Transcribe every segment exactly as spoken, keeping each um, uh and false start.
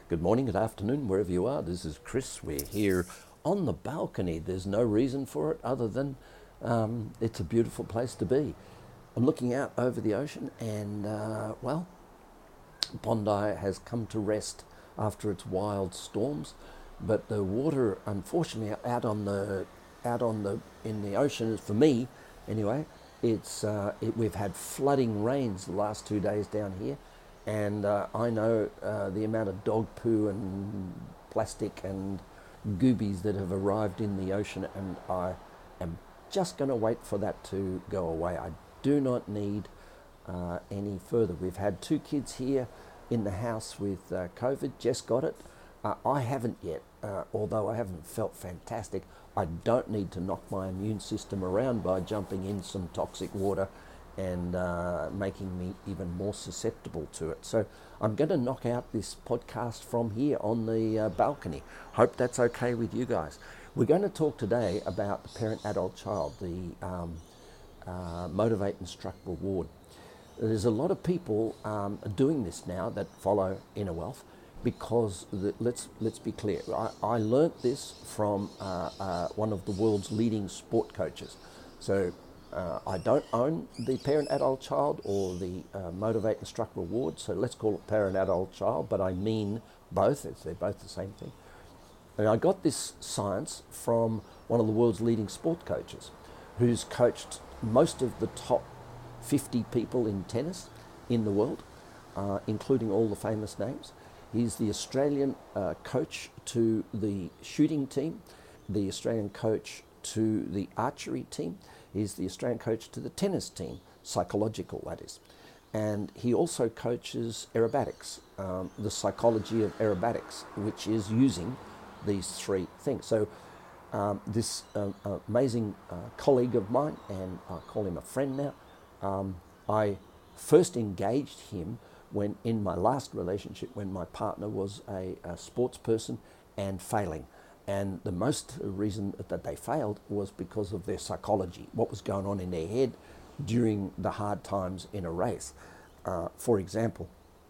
Good morning, good afternoon, wherever you are. This is Chris. We're here on the balcony. There's no reason for it other than um, it's a beautiful place to be. I'm looking out over the ocean and, uh, well, Bondi has come to rest after its wild storms, but the water, unfortunately, out on the out on the in the ocean, for me anyway, it's uh, it, we've had flooding rains the last two days down here, and uh, I know uh, the amount of dog poo and plastic and goobies that have arrived in the ocean, and I am just going to wait for that to go away. I do not need uh, any further. We've had two kids here in the house with uh, COVID. Jess got it. Uh, I haven't yet, uh, although I haven't felt fantastic. I don't need to knock my immune system around by jumping in some toxic water and uh, making me even more susceptible to it. So I'm going to knock out this podcast from here on the uh, balcony. Hope that's okay with you guys. We're going to talk today about the parent-adult-child, the um, uh, Motivate, Instruct, Reward. There's a lot of people um, doing this now that follow Inner Wealth because the, let's let's be clear. I, I learnt this from uh, uh, one of the world's leading sport coaches. So uh, I don't own the Parent Adult Child or the uh, Motivate, Instruct, Reward. So let's call it Parent Adult Child, but I mean both. It's, they're both the same thing. And I got this science from one of the world's leading sport coaches, who's coached most of the top fifty people in tennis in the world, uh, including all the famous names. He's the Australian uh, coach to the shooting team, the Australian coach to the archery team. He's the Australian coach to the tennis team, psychological that is. And he also coaches aerobatics, um, the psychology of aerobatics, which is using these three things. So um, this uh, amazing uh, colleague of mine, and I call him a friend now, Um, I first engaged him when in my last relationship when my partner was a, a sports person and failing. And the most reason that they failed was because of their psychology, what was going on in their head during the hard times in a race. Uh, for example,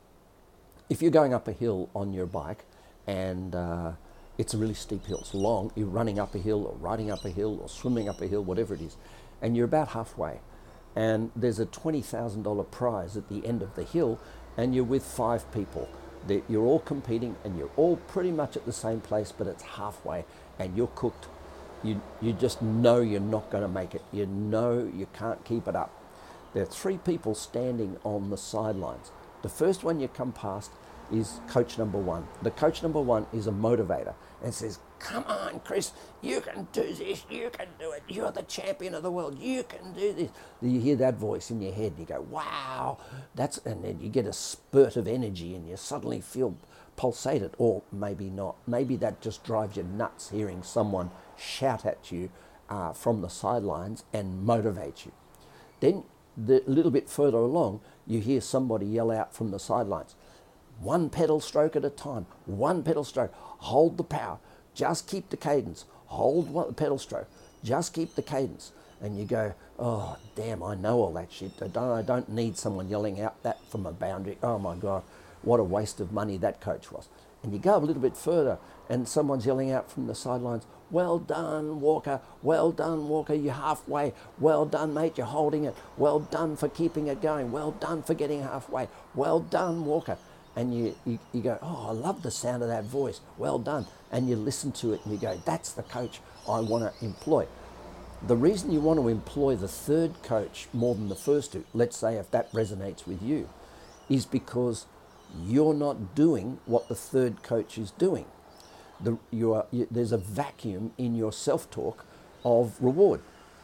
if you're going up a hill on your bike and uh, it's a really steep hill, it's long, you're running up a hill or riding up a hill or swimming up a hill, whatever it is, and you're about halfway. And there's a twenty thousand dollars prize at the end of the hill, and you're with five people. That you're all competing, and you're all pretty much at the same place, but it's halfway, and you're cooked. You you just know you're not going to make it. You know you can't keep it up. There are three people standing on the sidelines. The first one you come past is coach number one. The coach number one is a motivator and says, "Come on, Chris, you can do this, you can do it, you're the champion of the world, you can do this." You hear that voice in your head and you go, wow, that's, and then you get a spurt of energy and you suddenly feel pulsated, or maybe not. Maybe that just drives you nuts hearing someone shout at you uh, from the sidelines and motivate you. Then the, a little bit further along, you hear somebody yell out from the sidelines, "One pedal stroke at a time, one pedal stroke, hold the power. Just keep the cadence. Hold the pedal stroke. Just keep the cadence." And you go, "Oh, damn, I know all that shit. I don't, I don't need someone yelling out that from a boundary. Oh, my God, what a waste of money that coach was." And you go a little bit further and someone's yelling out from the sidelines, "Well done, Walker. Well done, Walker. You're halfway. Well done, mate. You're holding it. Well done for keeping it going. Well done for getting halfway. Well done, Walker." And you, you, you go, "Oh, I love the sound of that voice. Well done." And you listen to it and you go, "That's the coach I want to employ." The reason you want to employ the third coach more than the first two, let's say if that resonates with you, is because you're not doing what the third coach is doing. The, you are, you, there's a vacuum in your self-talk of reward.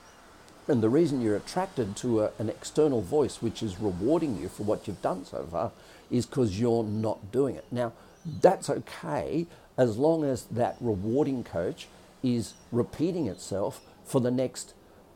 And the reason you're attracted to a, an external voice which is rewarding you for what you've done so far is because you're not doing it. Now, that's okay as long as that rewarding coach is repeating itself for the next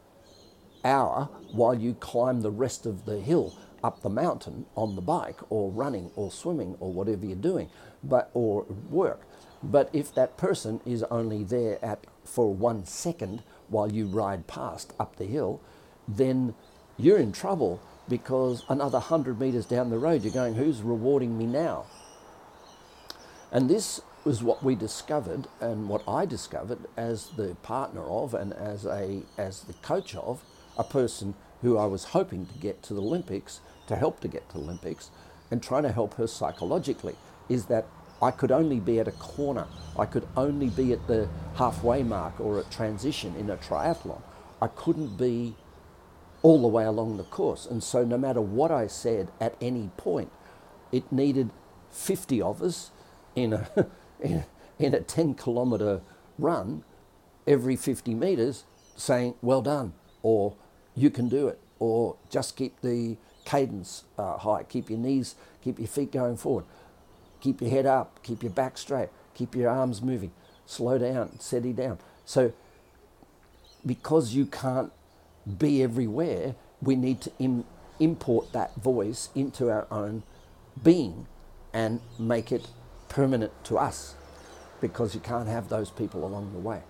hour while you climb the rest of the hill up the mountain on the bike or running or swimming or whatever you're doing, but or work. But if that person is only there at for one second while you ride past up the hill, then you're in trouble, because another one hundred metres down the road you're going, "Who's rewarding me now?" And this was what we discovered and what I discovered as the partner of and as a as the coach of a person who I was hoping to get to the Olympics, to help to get to the Olympics, and trying to help her psychologically, is that I could only be at a corner. I could only be at the halfway mark or at transition in a triathlon. I couldn't be all the way along the course. And so no matter what I said at any point, it needed fifty of us in a, in, in a ten kilometre run every fifty metres saying, well done, or you can do it, or just keep the cadence uh, high, keep your knees, keep your feet going forward, keep your head up, keep your back straight, keep your arms moving, slow down, steady down. So because you can't be everywhere, we need to im- import that voice into our own being and make it permanent to us, because you can't have those people along the way.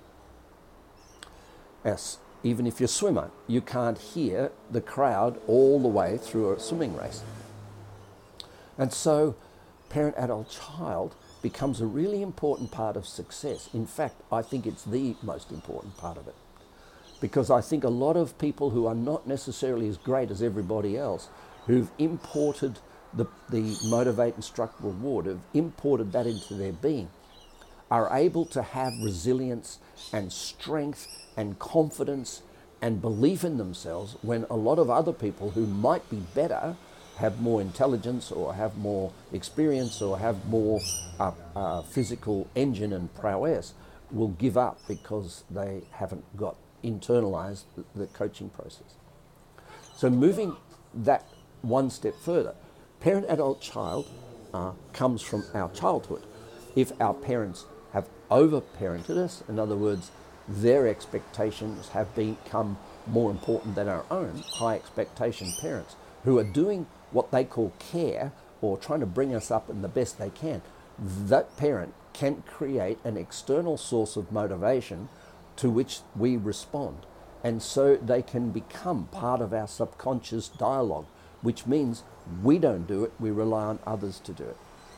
Yes, even if you're a swimmer, you can't hear the crowd all the way through a swimming race. And so parent, adult, child becomes a really important part of success. In fact, I think it's the most important part of it. Because I think a lot of people who are not necessarily as great as everybody else, who've imported the, the motivate, instruct, reward, have imported that into their being, are able to have resilience and strength and confidence and belief in themselves when a lot of other people who might be better, have more intelligence or have more experience or have more uh, uh, physical engine and prowess, will give up because they haven't got internalized the, the coaching process. So moving that one step further, parent, adult, child uh, comes from our childhood. If our parents have over-parented us, in other words, their expectations have become more important than our own, high expectation parents who are doing what they call care or trying to bring us up in the best they can, that parent can create an external source of motivation to which we respond. And so they can become part of our subconscious dialogue, which means we don't do it, we rely on others to do it.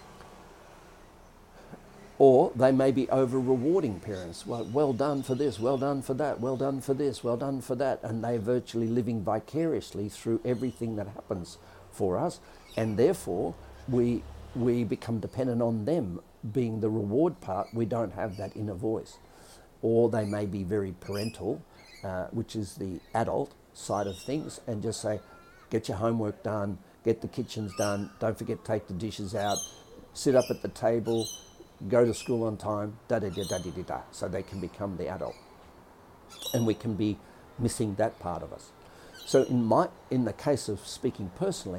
Or they may be over-rewarding parents. Well, well done for this, well done for that, well done for this, well done for that. And they're virtually living vicariously through everything that happens for us. And therefore, we, we become dependent on them being the reward part. We don't have that inner voice. Or they may be very parental, uh, which is the adult side of things, and just say, get your homework done, get the kitchens done, don't forget to take the dishes out, sit up at the table, go to school on time, da da da da da da. So they can become the adult, and we can be missing that part of us. So in my in the case of speaking personally,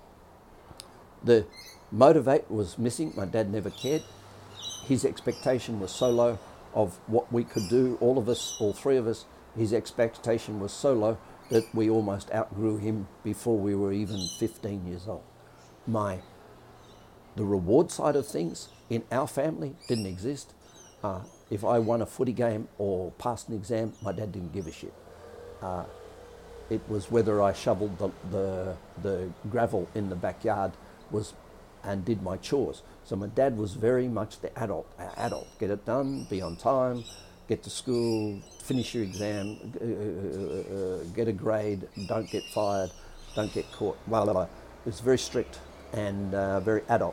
the motivate was missing. My dad never cared. His expectation was so low of what we could do, all of us, all three of us. His expectation was so low that we almost outgrew him before we were even fifteen years old. My the reward side of things in our family didn't exist. Uh, if I won a footy game or passed an exam, my dad didn't give a shit. Uh, it was whether I shoveled the, the the gravel in the backyard was and did my chores. So my dad was very much the adult. Uh, adult, get it done, be on time, get to school, finish your exam, uh, uh, uh, get a grade, don't get fired, don't get caught. Blah, blah, blah. It was very strict and uh, very adult.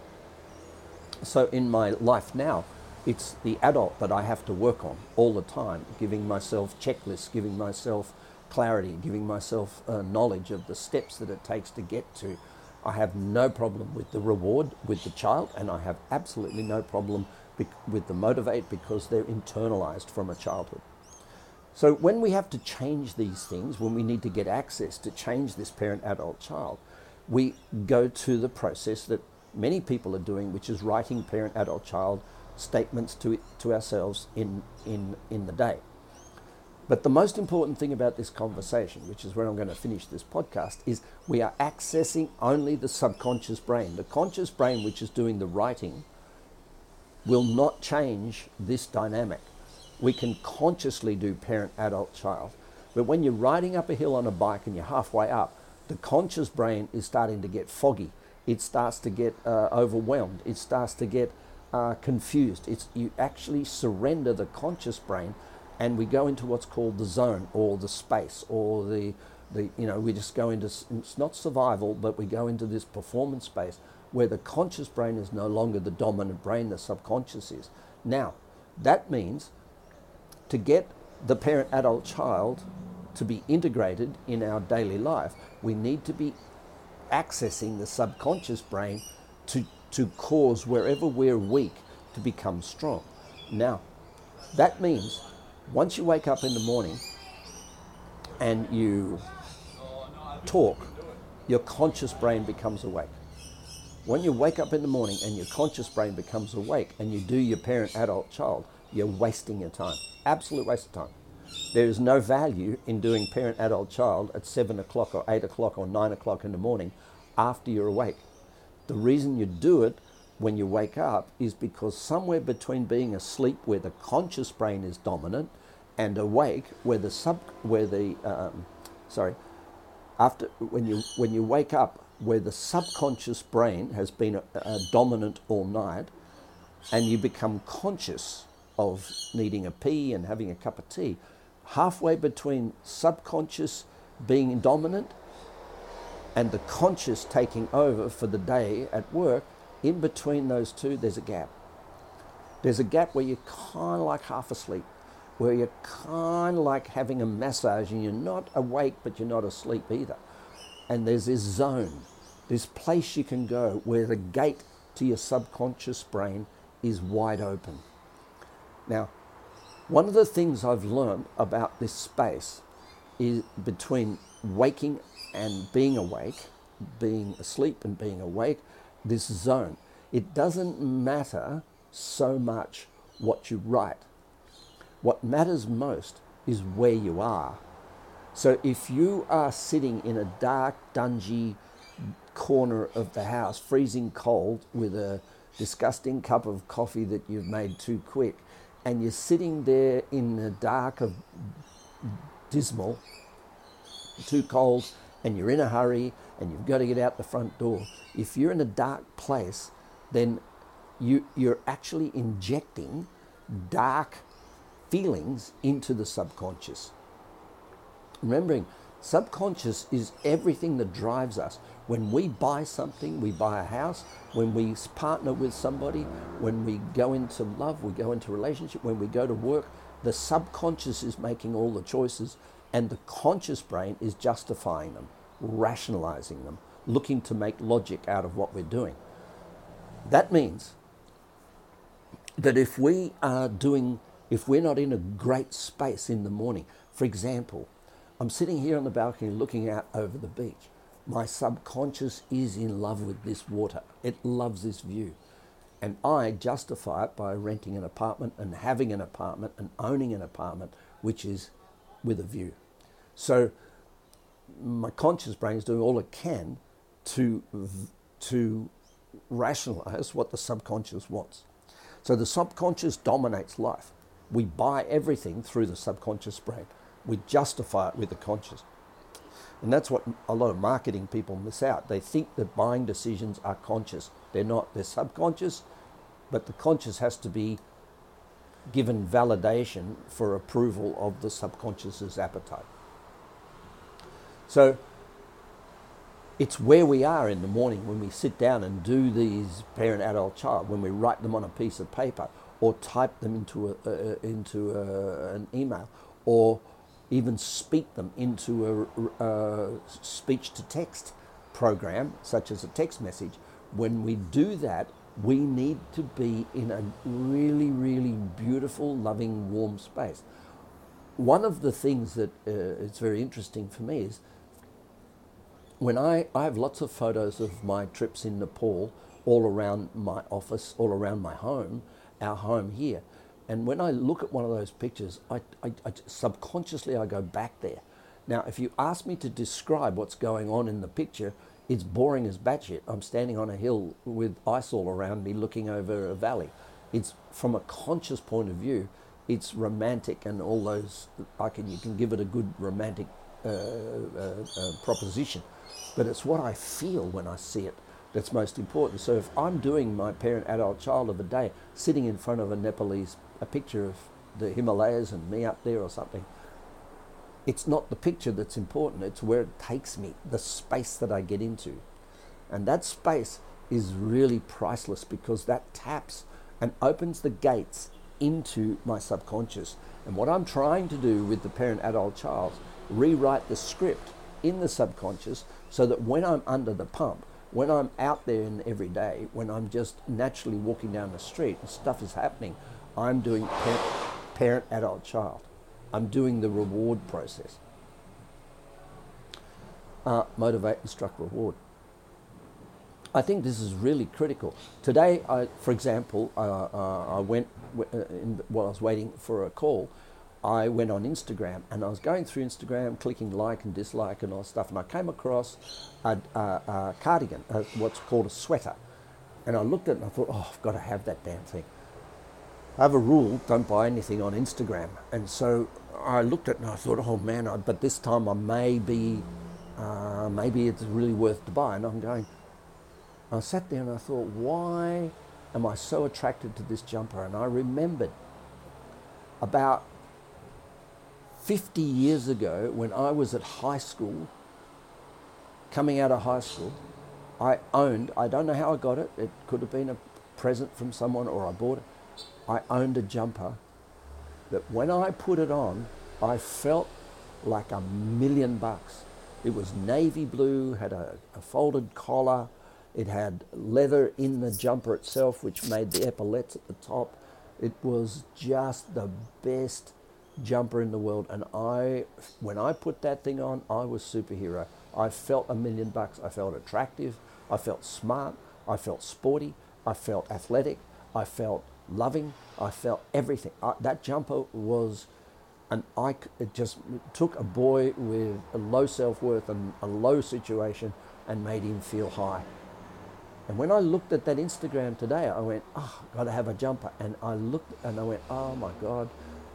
So in my life now, it's the adult that I have to work on all the time, giving myself checklists, giving myself clarity, giving myself uh, knowledge of the steps that it takes to get to. I have no problem with the reward with the child, and I have absolutely no problem bec- with the motivate, because they're internalized from a childhood. So when we have to change these things, when we need to get access to change this parent, adult, child, we go to the process that many people are doing, which is writing parent, adult, child statements to to ourselves in, in, in the day. But the most important thing about this conversation, which is where I'm going to finish this podcast, is we are accessing only the subconscious brain. The conscious brain, which is doing the writing, will not change this dynamic. We can consciously do parent, adult, child. But when you're riding up a hill on a bike and you're halfway up, the conscious brain is starting to get foggy. It starts to get uh, overwhelmed. It starts to get are confused. It's you actually surrender the conscious brain, and we go into what's called the zone or the space or the the you know we just go into, it's not survival, but we go into this performance space where the conscious brain is no longer the dominant brain, the subconscious is. Now, that means to get the parent adult child to be integrated in our daily life, we need to be accessing the subconscious brain to, to cause wherever we're weak to become strong. Now, that means once you wake up in the morning and you talk, your conscious brain becomes awake. When you wake up in the morning and your conscious brain becomes awake and you do your parent adult child, you're wasting your time. Absolute waste of time. There is no value in doing parent adult child at seven o'clock or eight o'clock or nine o'clock in the morning after you're awake. The reason you do it when you wake up is because somewhere between being asleep where the conscious brain is dominant and awake where the sub where the um, sorry after when you when you wake up where the subconscious brain has been a, a dominant all night, and you become conscious of needing a pee and having a cup of tea, halfway between subconscious being dominant and the conscious taking over for the day at work, in between those two there's a gap. There's a gap where you're kind of like half asleep, where you're kind of like having a massage and you're not awake but you're not asleep either. And there's this zone, this place you can go where the gate to your subconscious brain is wide open. Now, one of the things I've learned about this space is between waking and being awake, being asleep and being awake, this zone. It doesn't matter so much what you write. What matters most is where you are. So if you are sitting in a dark, dungy corner of the house, freezing cold, with a disgusting cup of coffee that you've made too quick, and you're sitting there in the dark of dismal, too cold, and you're in a hurry, and you've got to get out the front door, if you're in a dark place, then you, you're actually injecting dark feelings into the subconscious. Remembering, subconscious is everything that drives us. When we buy something, we buy a house, when we partner with somebody, when we go into love, we go into relationship, when we go to work, the subconscious is making all the choices and the conscious brain is justifying them, rationalizing them, looking to make logic out of what we're doing. That means that if we are doing, if we're not in a great space in the morning, for example, I'm sitting here on the balcony looking out over the beach. My subconscious is in love with this water. It loves this view. And I justify it by renting an apartment and having an apartment and owning an apartment which is with a view. So my conscious brain is doing all it can to, to rationalize what the subconscious wants. So the subconscious dominates life. We buy everything through the subconscious brain. We justify it with the conscious. And that's what a lot of marketing people miss out. They think that buying decisions are conscious. They're not. They're subconscious, but the conscious has to be given validation for approval of the subconscious's appetite. So it's where we are in the morning when we sit down and do these parent, adult, child, when we write them on a piece of paper or type them into, a, uh, into a, an email, or even speak them into a, a speech-to-text program, such as a text message. When we do that, we need to be in a really, really beautiful, loving, warm space. One of the things that uh, is very interesting for me is when I, I have lots of photos of my trips in Nepal all around my office, all around my home, our home here. And when I look at one of those pictures, I, I, I subconsciously I go back there. Now, if you ask me to describe what's going on in the picture, it's boring as batshit. I'm standing on a hill with ice all around me looking over a valley. It's from a conscious point of view, it's romantic and all those, I can, you can give it a good romantic uh, uh, uh, proposition. But it's what I feel when I see it. that's most important. So if I'm doing my parent, adult, child of a day, sitting in front of a Nepalese, a picture of the Himalayas and me up there or something, it's not the picture that's important, it's where it takes me, the space that I get into. And that space is really priceless because that taps and opens the gates into my subconscious. And what I'm trying to do with the parent, adult, child, rewrite the script in the subconscious so that when I'm under the pump, when I'm out there in every day, when I'm just naturally walking down the street and stuff is happening, I'm doing parent, parent adult, child. I'm doing the reward process. Uh, motivate, instruct, reward. I think this is really critical. Today, I, for example, uh, uh, I went, uh, in, while I was waiting for a call, I went on Instagram and I was going through Instagram, clicking like and dislike and all that stuff, and I came across a, a, a cardigan, a, what's called a sweater. And I looked at it and I thought, oh, I've got to have that damn thing. I have a rule, don't buy anything on Instagram. And so I looked at it and I thought, oh man, I, but this time I may be, uh, maybe it's really worth to buy. And I'm going, I sat there and I thought, why am I so attracted to this jumper? And I remembered about fifty years ago when I was at high school, coming out of high school, I owned, I don't know how I got it, it could have been a present from someone or I bought it. I owned a jumper that when I put it on, I felt like a million bucks. It was navy blue, had a, a folded collar, it had leather in the jumper itself, which made the epaulettes at the top. It was just the best jumper in the world. And I, when I put that thing on, I was superhero. I felt a million bucks. I felt attractive. I felt smart. I felt sporty. I felt athletic. I felt loving. I felt everything. I, that jumper was an icon. It just took a boy with a low self-worth and a low situation and made him feel high. And when I looked at that Instagram today, I went, oh, I've got to have a jumper. And I looked and I went, oh my God,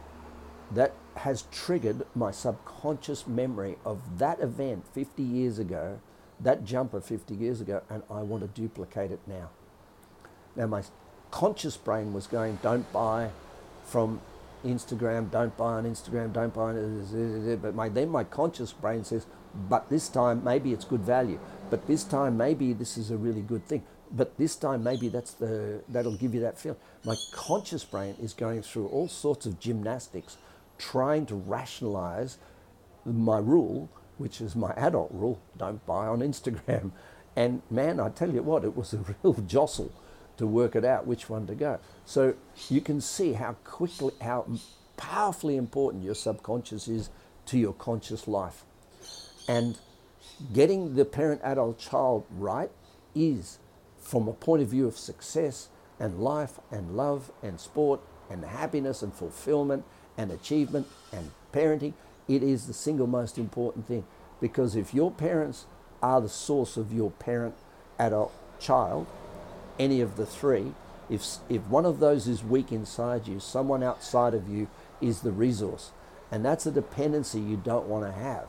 that has triggered my subconscious memory of that event fifty years ago, that jumper fifty years ago, and I want to duplicate it now. Now my conscious brain was going, don't buy from Instagram, don't buy on Instagram, don't buy on it. But my, then my conscious brain says, but this time maybe it's good value. But this time maybe this is a really good thing. But this time maybe that's the that'll give you that feel. My conscious brain is going through all sorts of gymnastics, trying to rationalize my rule, which is my adult rule, don't buy on Instagram. And man, I tell you what, it was a real jostle to work it out which one to go. So you can see how quickly, how powerfully important your subconscious is to your conscious life. And getting the parent, adult, child right is, from a point of view of success and life and love and sport and happiness and fulfillment and achievement and parenting, it is the single most important thing. Because if your parents are the source of your parent, adult, child, any of the three, if, if one of those is weak inside you, someone outside of you is the resource. And that's a dependency you don't want to have.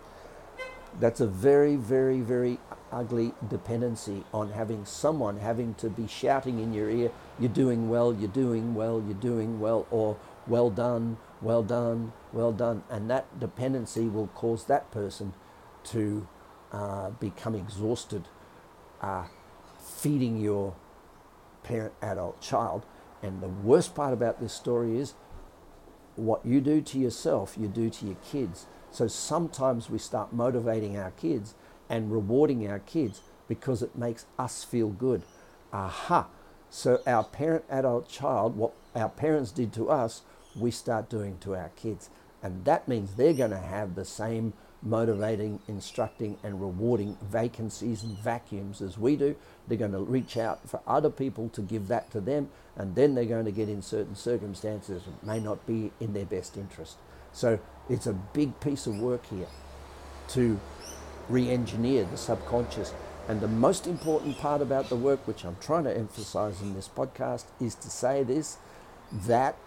That's a very, very, very ugly dependency on having someone having to be shouting in your ear, you're doing well, you're doing well, you're doing well, or well done, well done, well done. And that dependency will cause that person to uh, become exhausted, uh, feeding your parent, adult, child. And the worst part about this story is what you do to yourself, you do to your kids. So sometimes we start motivating our kids and rewarding our kids because it makes us feel good. Aha. So our parent, adult, child, what our parents did to us, we start doing to our kids. And that means they're going to have the same motivating, instructing, and rewarding vacancies and vacuums as we do. They're going to reach out for other people to give that to them, and then they're going to get in certain circumstances that may not be in their best interest. So it's a big piece of work here to re-engineer the subconscious. And the most important part about the work, which I'm trying to emphasize in this podcast, is to say this, that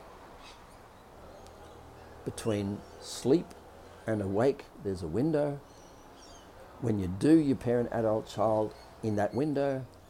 between sleep and awake, there's a window. When you do your parent, adult, child in that window,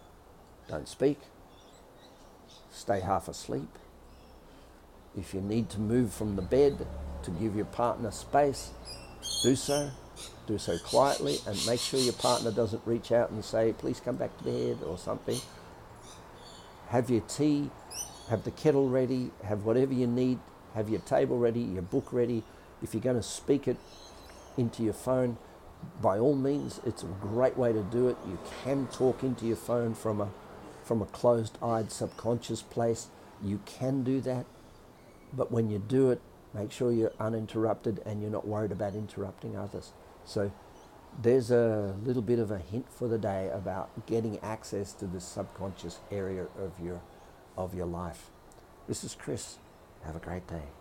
don't speak, stay half asleep. If you need to move from the bed to give your partner space, do so. Do so quietly, and make sure your partner doesn't reach out and say, please come back to bed or something. Have your tea, have the kettle ready, have whatever you need, have your table ready, your book ready. If you're going to speak it into your phone, by all means, it's a great way to do it. You can talk into your phone from a from a closed-eyed subconscious place. You can do that, but when you do it, make sure you're uninterrupted and you're not worried about interrupting others. So there's a little bit of a hint for the day about getting access to the subconscious area of your of your life. This is Chris. Have a great day.